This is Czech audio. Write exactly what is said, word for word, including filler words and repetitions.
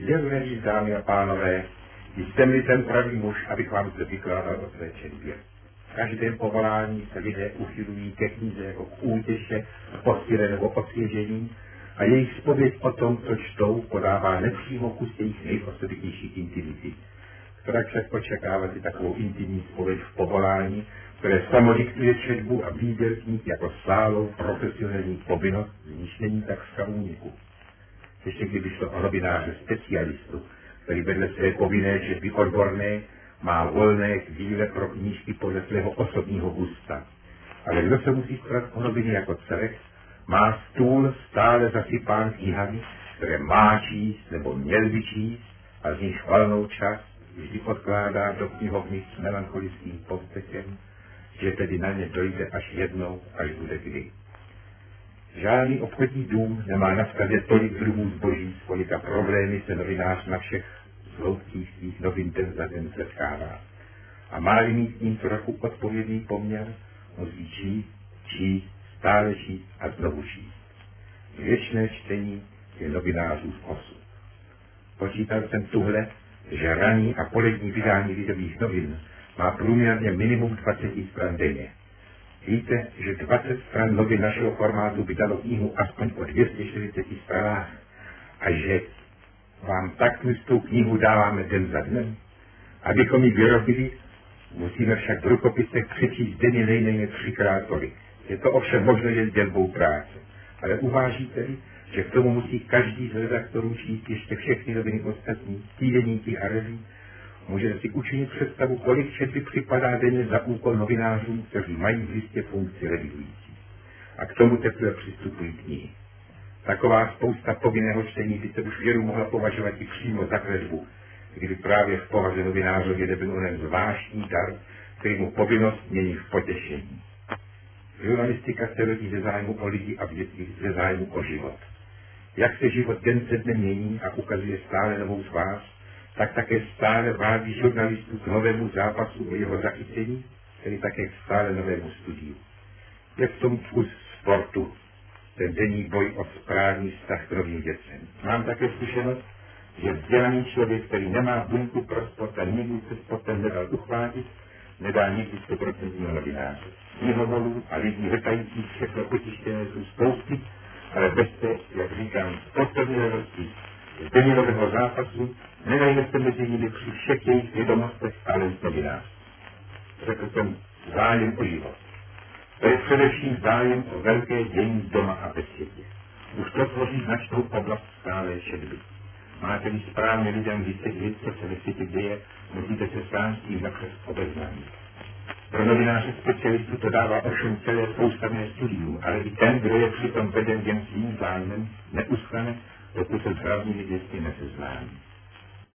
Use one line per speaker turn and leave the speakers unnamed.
Je vleží, dámy a pánové, jsem-li ten pravý muž, abych vám zde vykládal o své četbě. V každém povolání se lidé uchylují ke knize jako k útěše, posile nebo osvěžení a jejich zpověď o tom, co čtou, podává nepřímo kus jejich nejosobitnějších intimity. Která však očekávat si takovou intimní zpověď v povolání, které samodiktuje četbu a výběr knih jako stálou profesionální povinnost, z níž není tak v úniku. Ještě kdyby šlo o novináře specialistu, který vedle své povinné četby odborné má volné chvíle pro knížky podle svého osobního gusta. Ale kdo se musí starat o noviny jako celek, má stůl stále zasypán knihami, které má číst nebo měl by číst a z nich valnou část vždy odkládá do knihovny s melancholickým povzdechem, že tedy na ně dojde až jednou, až bude kdy. Žádný obchodní dům nemá na skladě tolik druhů zboží, s kolika problémy se novinář na všech sloupcích svých novin den za den setkává. A má-li mít s ním trochu odpovědný poměr, musí číst, číst, stále číst a znovu číst. Věčné čtení je novinářův osud. Počítal jsem tuhle, že ranní a polední vydání lidových novin má průměrně minimum dvacet stran denně. Víte, že dvacet stran novin našeho formátu by dalo knihu aspoň o dvě stě čtyřicet stranách a že vám tak tlustou knihu dáváme den za dnem. Abychom ji vyrobili, musíme však v rukopisech přečíst denně nejméně třikrát tolik. Je to ovšem možné jen dělbou práce. Ale uvážíte-li, že k tomu musí každý z redaktorů číst ještě všechny noviny ostatní, týdeníky a reví, můžete si učinit představu, kolik četby připadá denně za úkol novinářům, kteří mají v listě funkci revidující. A k tomu teprve přistupují knihy. Taková spousta povinného čtení by se už věru mohla považovat i přímo za kletbu, kdyby právě v povaze novinářově nebyl onen zvláštní dar, který mu povinnost mění v potěšení. Žurnalistika se rodí ze zájmu o lidi a věci ze zájmu o život. Jak se život den se dne mění a ukazuje stále novou tvář, tak také stále vádí žurnalistů k novému zápasu o jeho zachycení, tedy také k stále novému studiu. Je v tom vkus sportu, ten denní boj o správný vztah k novým věcem. Mám také zkušenost, že vzdělaný člověk, který nemá buňku pro sport a nikdy se sportem nedal uchvátit, nedá nikdy stoprocentního novináře. Knihovolů a lidí hrtajících všechno potištěné jsou spousty, ale bez té, jak říkám, sportovní radosti, z denninového zápasu, nedajme se mezi nimi při všech jejich vědomostech talent novinář. Řekl jsem zájem o život. To je především zájem o velké dění doma a ve světě. Už to tvoří značnou oblast stálé četby. Máte-li správně lidem vysvětlit, co se ve světě děje, musíte se sám s tím napřed obeznámit. Pro novináře specialistů to dává ovšem celé soustavné studium, ale i ten, kdo je přitom veden jen svým zájmem, neuskane, dokud se s hlavními věcmi neseznámí.